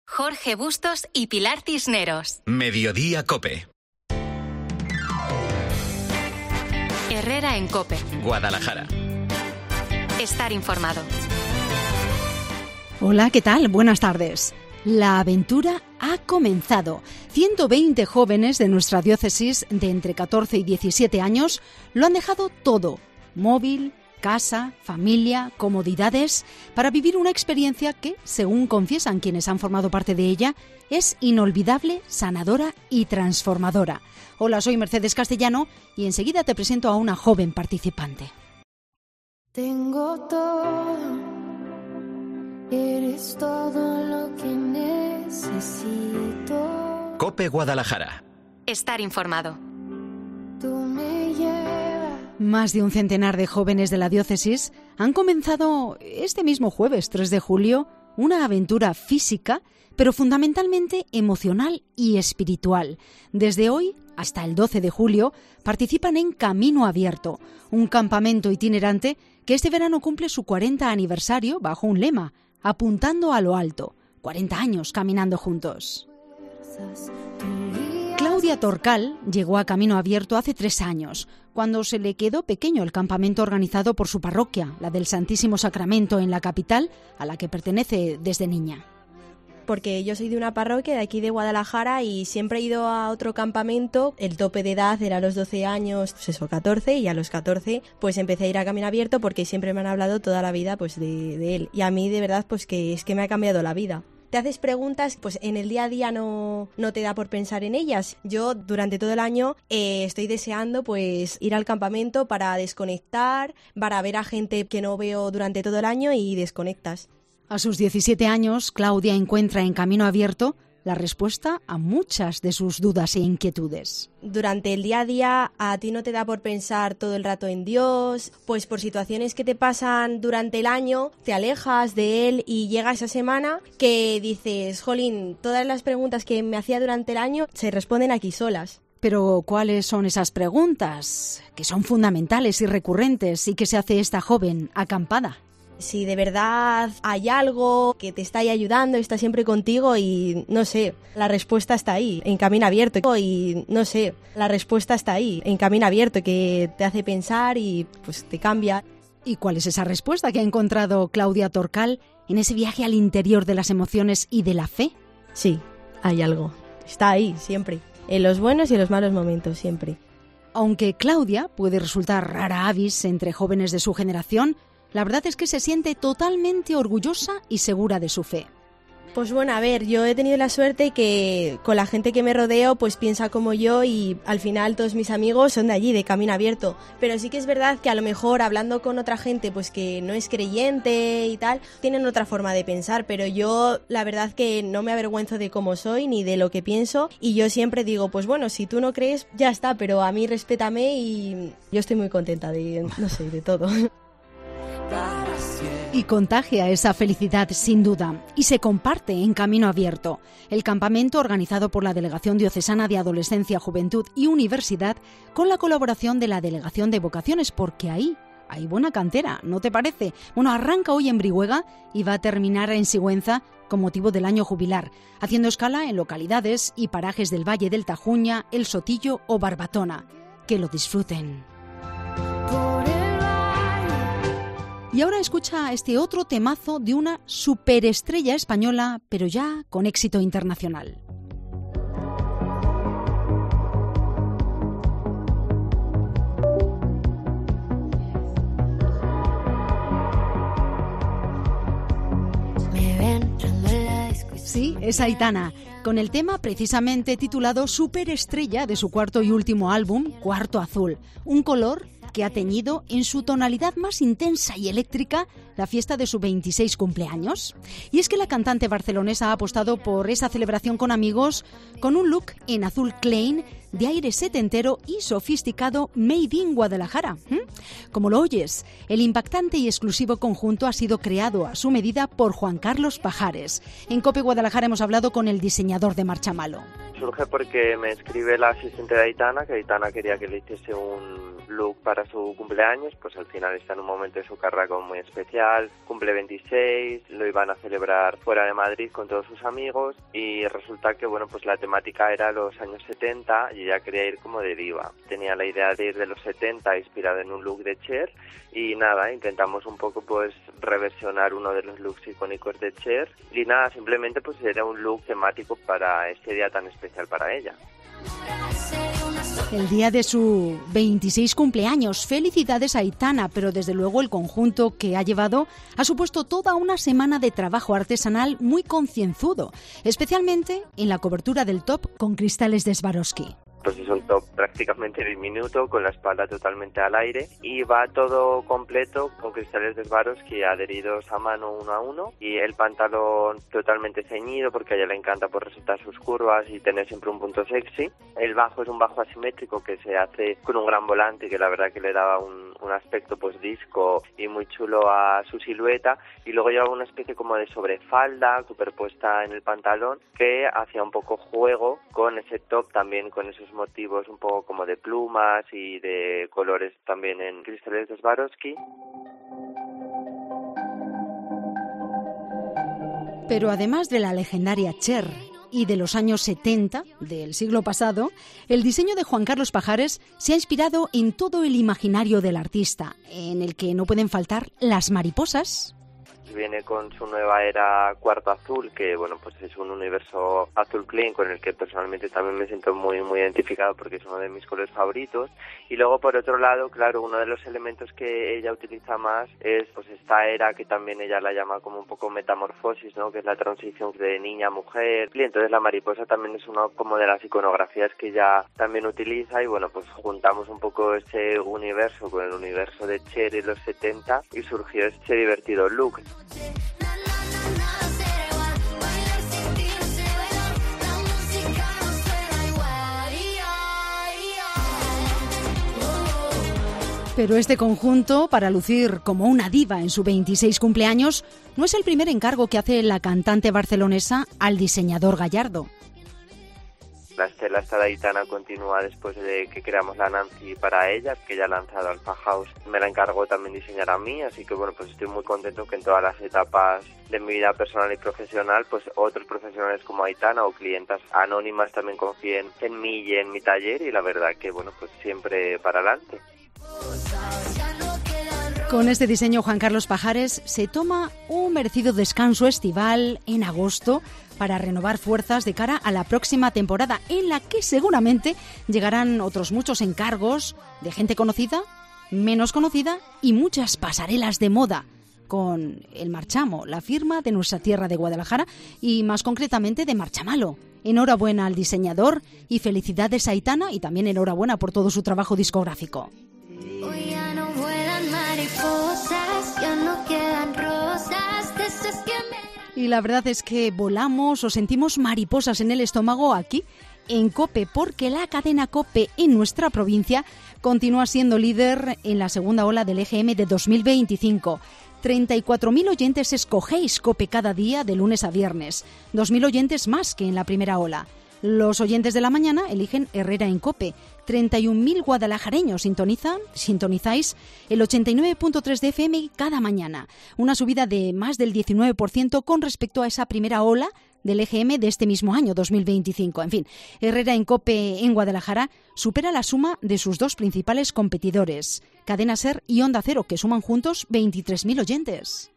Jorge Bustos y Pilar Cisneros. Mediodía COPE. Herrera en COPE. Guadalajara. Estar informado. Hola, ¿qué tal? Buenas tardes. La aventura ha comenzado. 120 jóvenes de nuestra diócesis de entre 14 y 17 años lo han dejado todo: móvil, casa, familia, comodidades, para vivir una experiencia que, según confiesan quienes han formado parte de ella, es inolvidable, sanadora y transformadora. Hola, soy Mercedes Castellano y enseguida te presento a una joven participante. Tengo todo, eres todo lo que necesito. COPE Guadalajara. Estar informado. Tú me llevas. Más de un centenar de jóvenes de la diócesis han comenzado este mismo jueves 3 de julio una aventura física, pero fundamentalmente emocional y espiritual. Desde hoy hasta el 12 de julio participan en Camino Abierto, un campamento itinerante que este verano cumple su 40 aniversario bajo un lema: apuntando a lo alto. 40 años caminando juntos. Claudia Torcal llegó a Camino Abierto hace 3 años, cuando se le quedó pequeño el campamento organizado por su parroquia, la del Santísimo Sacramento en la capital, a la que pertenece desde niña. Porque yo soy de una parroquia de aquí de Guadalajara y siempre he ido a otro campamento. El tope de edad era a los 12 años, pues eso, 14, y a los 14 pues empecé a ir a Camino Abierto porque siempre me han hablado toda la vida pues de él. Y a mí de verdad pues que es que me ha cambiado la vida. Te haces preguntas, pues en el día a día no te da por pensar en ellas. Yo durante todo el año estoy deseando pues ir al campamento para desconectar, para ver a gente que no veo durante todo el año y desconectas. A sus 17 años, Claudia encuentra en Camino Abierto la respuesta a muchas de sus dudas e inquietudes. Durante el día a día a ti no te da por pensar todo el rato en Dios, pues por situaciones que te pasan durante el año te alejas de Él y llega esa semana que dices, jolín, todas las preguntas que me hacía durante el año se responden aquí solas. Pero ¿cuáles son esas preguntas que son fundamentales y recurrentes y que se hace esta joven acampada? Si de verdad hay algo que te está ahí ayudando, está siempre contigo y no sé, la respuesta está ahí, en Camino Abierto. Y no sé, la respuesta está ahí, en Camino Abierto, que te hace pensar y pues te cambia. ¿Y cuál es esa respuesta que ha encontrado Claudia Torcal en ese viaje al interior de las emociones y de la fe? Sí, hay algo. Está ahí, siempre. En los buenos y en los malos momentos, siempre. Aunque Claudia puede resultar rara avis entre jóvenes de su generación, la verdad es que se siente totalmente orgullosa y segura de su fe. Pues bueno, a ver, yo he tenido la suerte que con la gente que me rodeo pues piensa como yo y al final todos mis amigos son de allí, de Camino Abierto. Pero sí que es verdad que a lo mejor hablando con otra gente pues que no es creyente y tal, tienen otra forma de pensar, pero yo la verdad que no me avergüenzo de cómo soy ni de lo que pienso y yo siempre digo, pues bueno, si tú no crees ya está, pero a mí respétame y yo estoy muy contenta de, no sé, de todo. Y contagia esa felicidad sin duda y se comparte en Camino Abierto, el campamento organizado por la Delegación Diocesana de Adolescencia, Juventud y Universidad con la colaboración de la Delegación de Vocaciones, porque ahí hay buena cantera, ¿no te parece? Bueno, arranca hoy en Brihuega y va a terminar en Sigüenza con motivo del año jubilar, haciendo escala en localidades y parajes del Valle del Tajuña, El Sotillo o Barbatona. Que lo disfruten. Y ahora escucha este otro temazo de una superestrella española, pero ya con éxito internacional. Sí, es Aitana, con el tema precisamente titulado Superestrella de su cuarto y último álbum, Cuarto Azul, un color que ha teñido en su tonalidad más intensa y eléctrica la fiesta de su 26 cumpleaños. Y es que la cantante barcelonesa ha apostado por esa celebración con amigos con un look en azul Klein de aire setentero y sofisticado made in Guadalajara. Como lo oyes, el impactante y exclusivo conjunto ha sido creado a su medida por Juan Carlos Pajares. En COPE Guadalajara hemos hablado con el diseñador de Marchamalo. Surge porque me escribe la asistente de Aitana, que Aitana quería que le hiciese un look para su cumpleaños, pues al final está en un momento de su carrera como muy especial, cumple 26, lo iban a celebrar fuera de Madrid con todos sus amigos y resulta que bueno, pues la temática era los años 70 y ella quería ir como de diva. Tenía la idea de ir de los 70 inspirada en un look de Cher y nada, intentamos un poco pues reversionar uno de los looks icónicos de Cher y nada, simplemente pues era un look temático para este día tan especial para ella. El día de su 26 cumpleaños. Felicidades a Aitana, pero desde luego el conjunto que ha llevado ha supuesto toda una semana de trabajo artesanal muy concienzudo, especialmente en la cobertura del top con cristales de Swarovski. Pues es un top prácticamente diminuto, con la espalda totalmente al aire y va todo completo con cristales de Swarovski adheridos a mano uno a uno y el pantalón totalmente ceñido porque a ella le encanta por resaltar sus curvas y tener siempre un punto sexy. El bajo es un bajo asimétrico que se hace con un gran volante que la verdad que le daba un aspecto pues disco y muy chulo a su silueta y luego lleva una especie como de sobrefalda superpuesta en el pantalón que hacía un poco juego con ese top también con esos motivos un poco como de plumas y de colores también en cristales de Swarovski. Pero además de la legendaria Cher y de los años 70 del siglo pasado, el diseño de Juan Carlos Pajares se ha inspirado en todo el imaginario del artista, en el que no pueden faltar las mariposas. Viene con su nueva era Cuarto Azul, que bueno, pues es un universo azul clean con el que personalmente también me siento muy muy identificado porque es uno de mis colores favoritos. Y luego por otro lado, claro, uno de los elementos que ella utiliza más es pues esta era que también ella la llama como un poco metamorfosis, ¿no? Que es la transición de niña a mujer. Y entonces la mariposa también es una como de las iconografías que ella también utiliza y bueno, pues juntamos un poco ese universo con el universo de Cher y los 70 y surgió este divertido look. Pero este conjunto, para lucir como una diva en su 26 cumpleaños, no es el primer encargo que hace la cantante barcelonesa al diseñador Gallardo. La estela esta de Aitana continúa después de que creamos la Nancy para ella, que ella ha lanzado Alpha House. Me la encargó también diseñar a mí, así que bueno, pues estoy muy contento que en todas las etapas de mi vida personal y profesional, pues otros profesionales como Aitana o clientas anónimas también confíen en mí y en mi taller y la verdad que bueno, pues siempre para adelante. Con este diseño, Juan Carlos Pajares se toma un merecido descanso estival en agosto para renovar fuerzas de cara a la próxima temporada, en la que seguramente llegarán otros muchos encargos de gente conocida, menos conocida y muchas pasarelas de moda con el Marchamo, la firma de nuestra tierra de Guadalajara y más concretamente de Marchamalo. Enhorabuena al diseñador y felicidades a Aitana y también enhorabuena por todo su trabajo discográfico. Hoy ya no vuelan mariposas, ya no quedan rosas, de esas que me... Y la verdad es que volamos o sentimos mariposas en el estómago aquí en COPE, porque la cadena COPE en nuestra provincia continúa siendo líder en la segunda ola del EGM de 2025. 34.000 oyentes escogéis COPE cada día de lunes a viernes, 2.000 oyentes más que en la primera ola. Los oyentes de la mañana eligen Herrera en COPE. 31.000 guadalajareños sintonizáis el 89.3 de FM cada mañana. Una subida de más del 19% con respecto a esa primera ola del EGM de este mismo año, 2025. En fin, Herrera en COPE en Guadalajara supera la suma de sus dos principales competidores, Cadena SER y Onda Cero, que suman juntos 23.000 oyentes.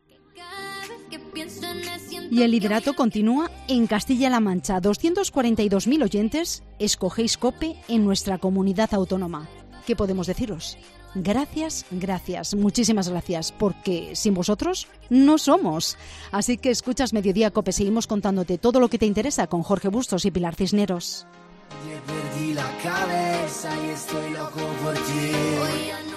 Y el liderato continúa en Castilla-La Mancha. 242.000 oyentes escogéis COPE en nuestra comunidad autónoma. ¿Qué podemos deciros? Gracias, muchísimas gracias, porque sin vosotros no somos. Así que escuchas Mediodía COPE, seguimos contándote todo lo que te interesa con Jorge Bustos y Pilar Cisneros. Perdí la cabeza y estoy loco por ti.